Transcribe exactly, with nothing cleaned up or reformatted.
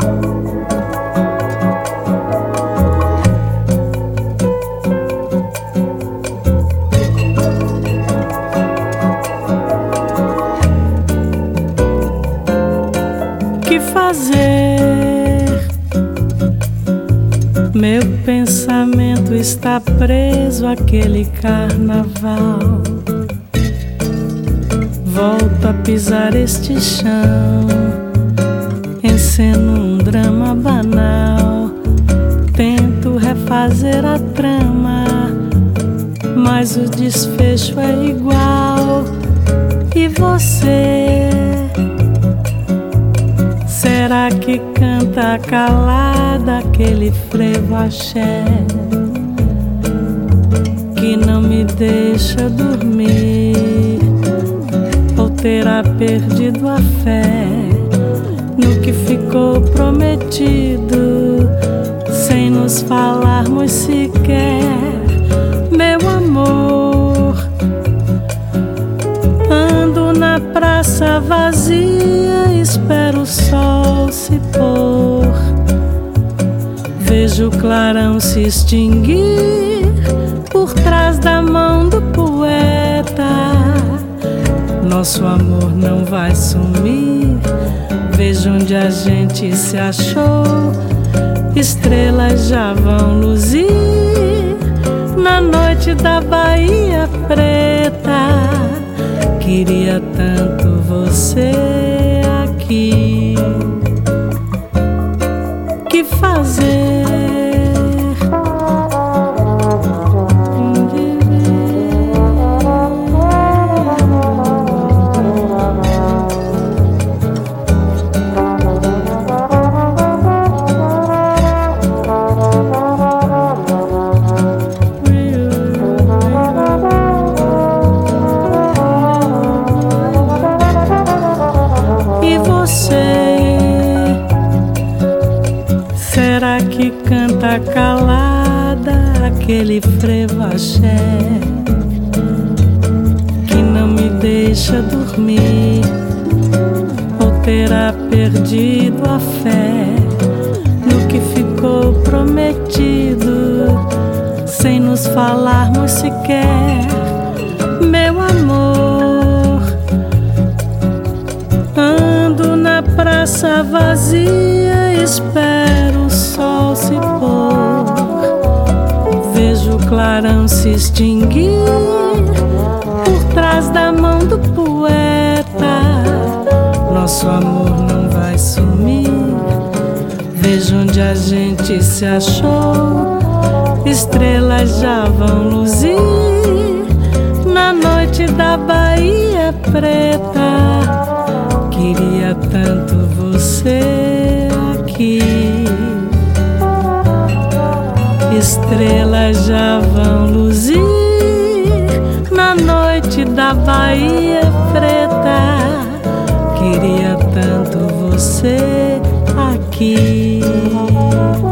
Que fazer? Meu pensamento está preso àquele carnaval. Volto a pisar este chão, enceno um drama banal. Tento refazer a trama, mas o desfecho é igual. E você? Será que canta calada aquele frevo axé que não me deixa dormir? Ou terá perdido a fé no que ficou prometido, sem nos falarmos sequer, meu amor? Ando na praça vazia, espero o sol se pôr. Vejo o clarão se extinguir por trás da mão do poeta. Nosso amor não vai sumir. Vejo onde a gente se achou. Estrelas já vão luzir na noite da Bahia Preta. Queria tanto você aqui. Que fazer? Será que canta calada aquele frevo axé que não me deixa dormir? Ou terá perdido a fé no que ficou prometido, sem nos falarmos sequer, meu amor? Ando na praça vazia, espero o sol se pôr. Vejo o clarão se extinguir por trás da mão do poeta. Nosso amor não vai sumir. Vejo onde a gente se achou. Estrelas já vão luzir na noite da Bahia Preta. Queria tanto você aqui. Estrelas já vão luzir na noite da Bahia Preta. Queria tanto você aqui.